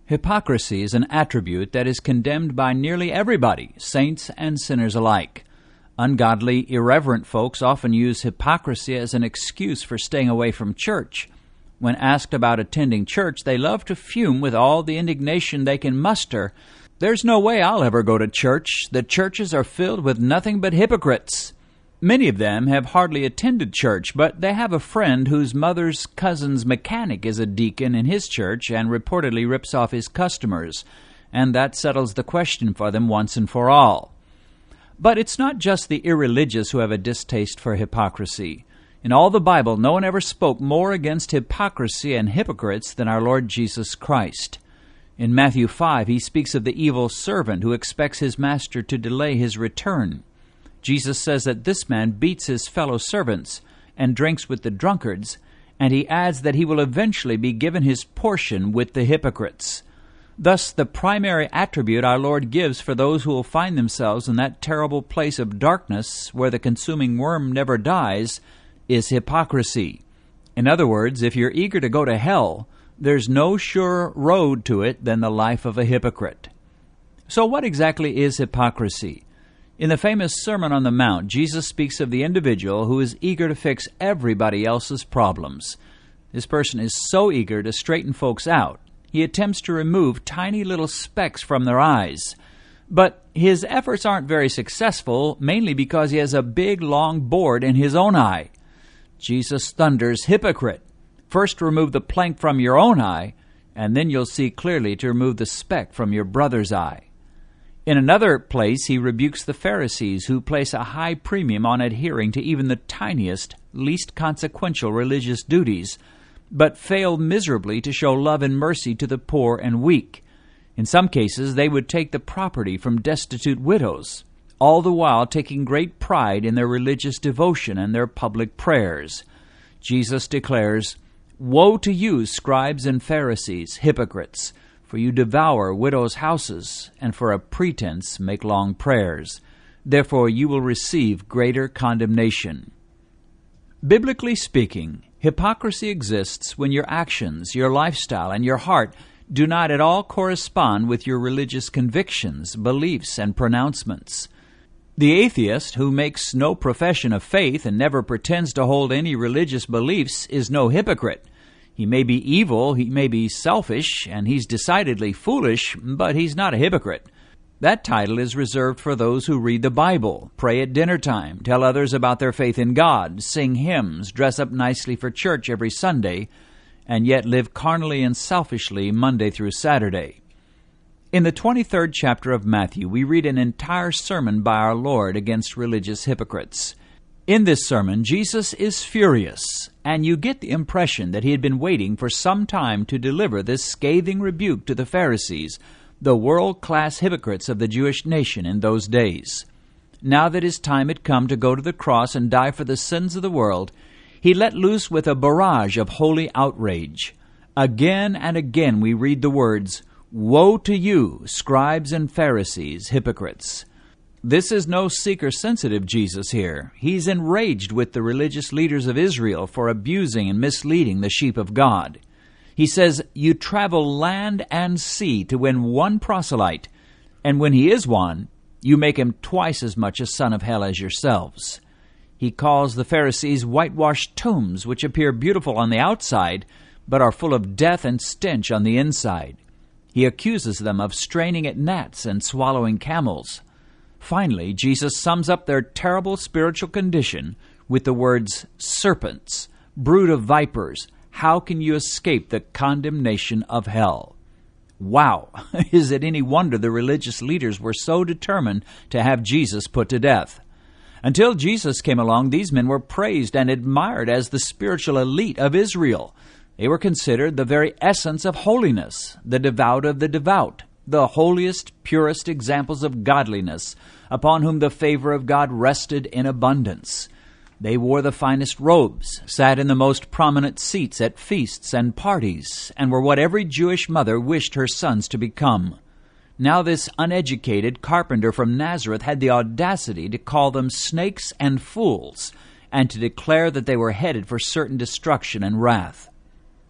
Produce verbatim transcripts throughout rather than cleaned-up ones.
Hypocrisy is an attribute that is condemned by nearly everybody, saints and sinners alike. Ungodly, irreverent folks often use hypocrisy as an excuse for staying away from church. When asked about attending church, they love to fume with all the indignation they can muster. "There's no way I'll ever go to church. The churches are filled with nothing but hypocrites." Many of them have hardly attended church, but they have a friend whose mother's cousin's mechanic is a deacon in his church and reportedly rips off his customers, and that settles the question for them once and for all. But it's not just the irreligious who have a distaste for hypocrisy. In all the Bible, no one ever spoke more against hypocrisy and hypocrites than our Lord Jesus Christ. In Matthew five, he speaks of the evil servant who expects his master to delay his return. Jesus says that this man beats his fellow servants and drinks with the drunkards, and he adds that he will eventually be given his portion with the hypocrites. Thus, the primary attribute our Lord gives for those who will find themselves in that terrible place of darkness where the consuming worm never dies is hypocrisy. In other words, if you're eager to go to hell, there's no surer road to it than the life of a hypocrite. So what exactly is hypocrisy? In the famous Sermon on the Mount, Jesus speaks of the individual who is eager to fix everybody else's problems. This person is so eager to straighten folks out, he attempts to remove tiny little specks from their eyes. But his efforts aren't very successful, mainly because he has a big, long board in his own eye. Jesus thunders, "Hypocrite! First remove the plank from your own eye, and then you'll see clearly to remove the speck from your brother's eye." In another place, he rebukes the Pharisees, who place a high premium on adhering to even the tiniest, least consequential religious duties, but fail miserably to show love and mercy to the poor and weak. In some cases, they would take the property from destitute widows, all the while taking great pride in their religious devotion and their public prayers. Jesus declares, "Woe to you, scribes and Pharisees, hypocrites! For you devour widows' houses, and for a pretense make long prayers. Therefore you will receive greater condemnation." Biblically speaking, hypocrisy exists when your actions, your lifestyle, and your heart do not at all correspond with your religious convictions, beliefs, and pronouncements. The atheist, who makes no profession of faith and never pretends to hold any religious beliefs, is no hypocrite. He may be evil, he may be selfish, and he's decidedly foolish, but he's not a hypocrite. That title is reserved for those who read the Bible, pray at dinner time, tell others about their faith in God, sing hymns, dress up nicely for church every Sunday, and yet live carnally and selfishly Monday through Saturday. In the twenty-third chapter of Matthew, we read an entire sermon by our Lord against religious hypocrites. In this sermon, Jesus is furious, and you get the impression that he had been waiting for some time to deliver this scathing rebuke to the Pharisees, the world-class hypocrites of the Jewish nation in those days. Now that his time had come to go to the cross and die for the sins of the world, he let loose with a barrage of holy outrage. Again and again we read the words, "Woe to you, scribes and Pharisees, hypocrites!" This is no seeker-sensitive Jesus here. He's enraged with the religious leaders of Israel for abusing and misleading the sheep of God. He says, "You travel land and sea to win one proselyte, and when he is won, you make him twice as much a son of hell as yourselves." He calls the Pharisees whitewashed tombs, which appear beautiful on the outside, but are full of death and stench on the inside. He accuses them of straining at gnats and swallowing camels. Finally, Jesus sums up their terrible spiritual condition with the words, "Serpents, brood of vipers, how can you escape the condemnation of hell?" Wow! Is it any wonder the religious leaders were so determined to have Jesus put to death? Until Jesus came along, these men were praised and admired as the spiritual elite of Israel. They were considered the very essence of holiness, the devout of the devout, the holiest, purest examples of godliness, upon whom the favor of God rested in abundance. They wore the finest robes, sat in the most prominent seats at feasts and parties, and were what every Jewish mother wished her sons to become. Now this uneducated carpenter from Nazareth had the audacity to call them snakes and fools, and to declare that they were headed for certain destruction and wrath.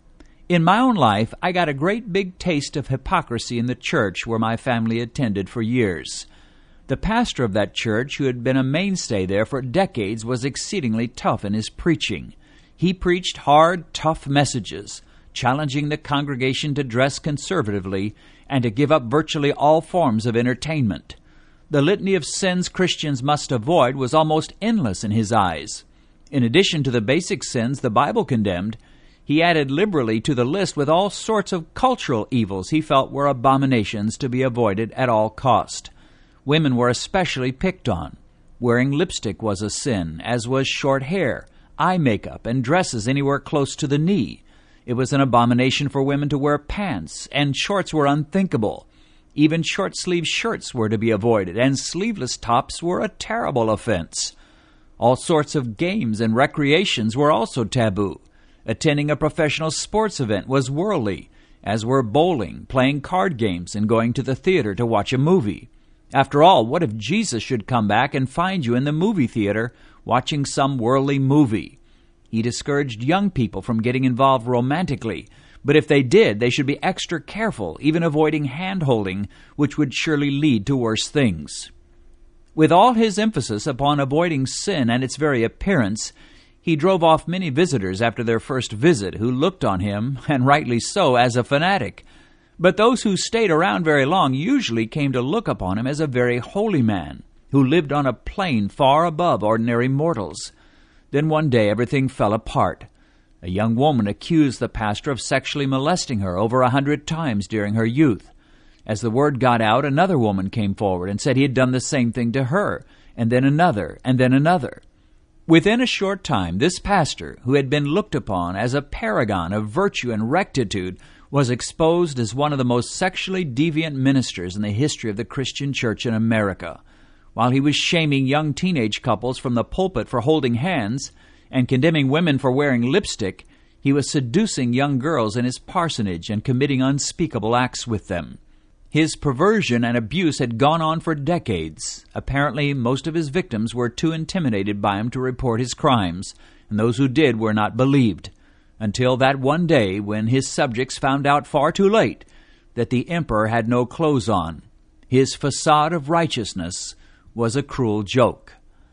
In my own life, I got a great big taste of hypocrisy in the church where my family attended for years. The pastor of that church, who had been a mainstay there for decades, was exceedingly tough in his preaching. He preached hard, tough messages, challenging the congregation to dress conservatively and to give up virtually all forms of entertainment. The litany of sins Christians must avoid was almost endless in his eyes. In addition to the basic sins the Bible condemned, he added liberally to the list with all sorts of cultural evils he felt were abominations to be avoided at all cost. Women were especially picked on. Wearing lipstick was a sin, as was short hair, eye makeup, and dresses anywhere close to the knee. It was an abomination for women to wear pants, and shorts were unthinkable. Even short-sleeved shirts were to be avoided, and sleeveless tops were a terrible offense. All sorts of games and recreations were also taboo. Attending a professional sports event was worldly, as were bowling, playing card games, and going to the theater to watch a movie. After all, what if Jesus should come back and find you in the movie theater watching some worldly movie? He discouraged young people from getting involved romantically, but if they did, they should be extra careful, even avoiding hand-holding, which would surely lead to worse things. With all his emphasis upon avoiding sin and its very appearance, he drove off many visitors after their first visit who looked on him, and rightly so, as a fanatic. But those who stayed around very long usually came to look upon him as a very holy man, who lived on a plane far above ordinary mortals. Then one day everything fell apart. A young woman accused the pastor of sexually molesting her over a hundred times during her youth. As the word got out, another woman came forward and said he had done the same thing to her, and then another, and then another. Within a short time, this pastor, who had been looked upon as a paragon of virtue and rectitude, was exposed as one of the most sexually deviant ministers in the history of the Christian church in America. While he was shaming young teenage couples from the pulpit for holding hands and condemning women for wearing lipstick, he was seducing young girls in his parsonage and committing unspeakable acts with them. His perversion and abuse had gone on for decades. Apparently, most of his victims were too intimidated by him to report his crimes, and those who did were not believed, until that one day when his subjects found out far too late that the emperor had no clothes on. His facade of righteousness was a cruel joke.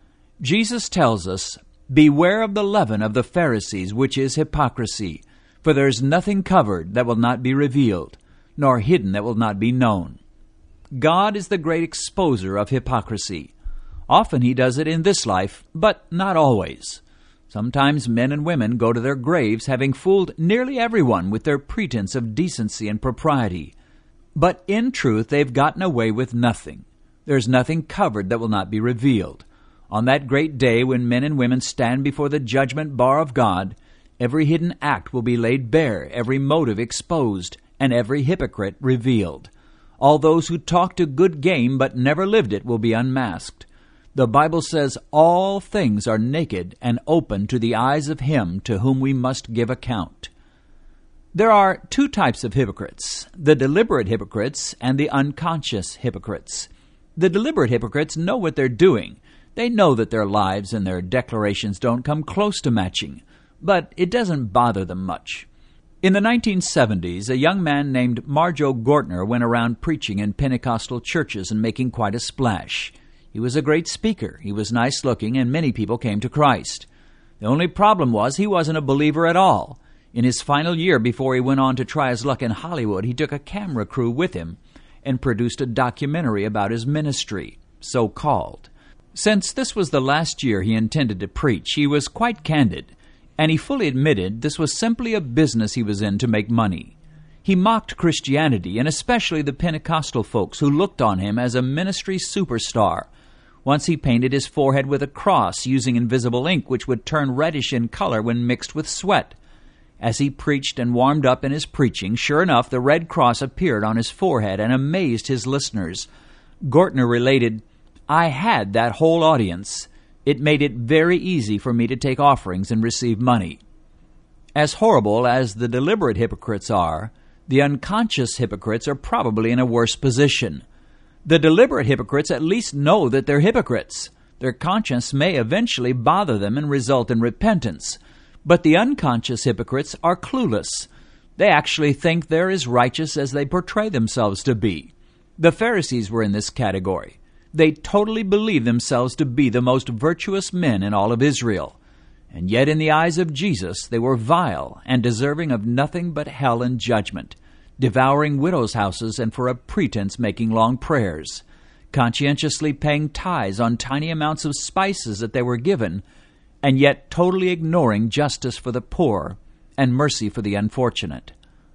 Jesus tells us, "Beware of the leaven of the Pharisees, which is hypocrisy, for there is nothing covered that will not be revealed, nor hidden that will not be known." God is the great exposer of hypocrisy. Often he does it in this life, but not always. Sometimes men and women go to their graves having fooled nearly everyone with their pretense of decency and propriety. But in truth, they've gotten away with nothing. There's nothing covered that will not be revealed. On that great day when men and women stand before the judgment bar of God, every hidden act will be laid bare, every motive exposed, and every hypocrite revealed. All those who talked a good game but never lived it will be unmasked. The Bible says all things are naked and open to the eyes of him to whom we must give account. There are two types of hypocrites, the deliberate hypocrites and the unconscious hypocrites. The deliberate hypocrites know what they're doing. They know that their lives and their declarations don't come close to matching, but it doesn't bother them much. In the nineteen seventies, a young man named Marjoe Gortner went around preaching in Pentecostal churches and making quite a splash. He was a great speaker, he was nice-looking, and many people came to Christ. The only problem was he wasn't a believer at all. In his final year before he went on to try his luck in Hollywood, he took a camera crew with him and produced a documentary about his ministry, so-called. Since this was the last year he intended to preach, he was quite candid, and he fully admitted this was simply a business he was in to make money. He mocked Christianity, and especially the Pentecostal folks who looked on him as a ministry superstar. Once he painted his forehead with a cross using invisible ink which would turn reddish in color when mixed with sweat. As he preached and warmed up in his preaching, sure enough, the red cross appeared on his forehead and amazed his listeners. Gortner related, "I had that whole audience. It made it very easy for me to take offerings and receive money." As horrible as the deliberate hypocrites are, the unconscious hypocrites are probably in a worse position. The deliberate hypocrites at least know that they're hypocrites. Their conscience may eventually bother them and result in repentance. But the unconscious hypocrites are clueless. They actually think they're as righteous as they portray themselves to be. The Pharisees were in this category. They totally believed themselves to be the most virtuous men in all of Israel. And yet in the eyes of Jesus, they were vile and deserving of nothing but hell and judgment, devouring widows' houses and for a pretense making long prayers, conscientiously paying tithes on tiny amounts of spices that they were given, and yet totally ignoring justice for the poor and mercy for the unfortunate.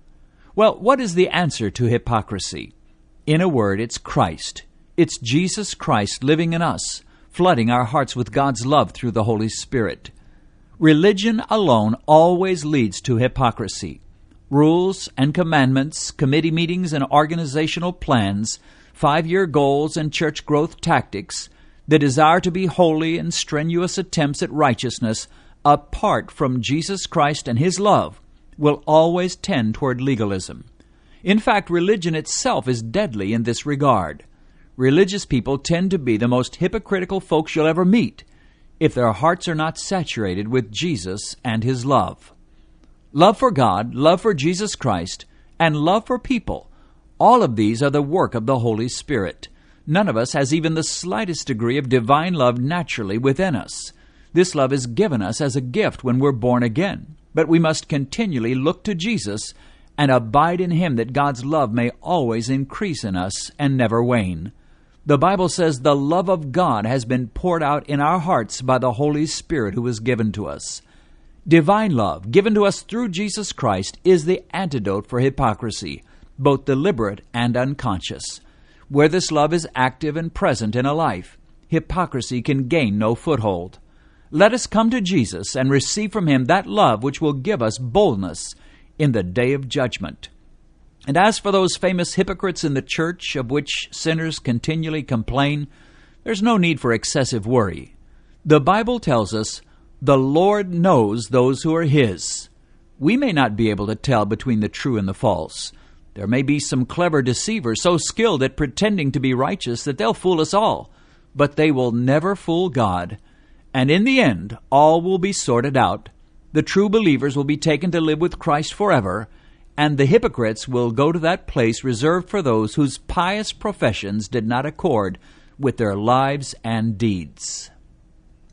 Well, what is the answer to hypocrisy? In a word, it's Christ. It's Jesus Christ living in us, flooding our hearts with God's love through the Holy Spirit. Religion alone always leads to hypocrisy. Rules and commandments, committee meetings and organizational plans, five-year goals and church growth tactics, the desire to be holy and strenuous attempts at righteousness, apart from Jesus Christ and His love, will always tend toward legalism. In fact, religion itself is deadly in this regard. Religious people tend to be the most hypocritical folks you'll ever meet if their hearts are not saturated with Jesus and His love. Love for God, love for Jesus Christ, and love for people, all of these are the work of the Holy Spirit. None of us has even the slightest degree of divine love naturally within us. This love is given us as a gift when we're born again, but we must continually look to Jesus and abide in Him that God's love may always increase in us and never wane. The Bible says the love of God has been poured out in our hearts by the Holy Spirit who is given to us. Divine love, given to us through Jesus Christ, is the antidote for hypocrisy, both deliberate and unconscious. Where this love is active and present in a life, hypocrisy can gain no foothold. Let us come to Jesus and receive from Him that love which will give us boldness in the day of judgment. And as for those famous hypocrites in the church of which sinners continually complain, there's no need for excessive worry. The Bible tells us, "The Lord knows those who are His." We may not be able to tell between the true and the false. There may be some clever deceivers so skilled at pretending to be righteous that they'll fool us all, but they will never fool God. And in the end, all will be sorted out. The true believers will be taken to live with Christ forever, and the hypocrites will go to that place reserved for those whose pious professions did not accord with their lives and deeds.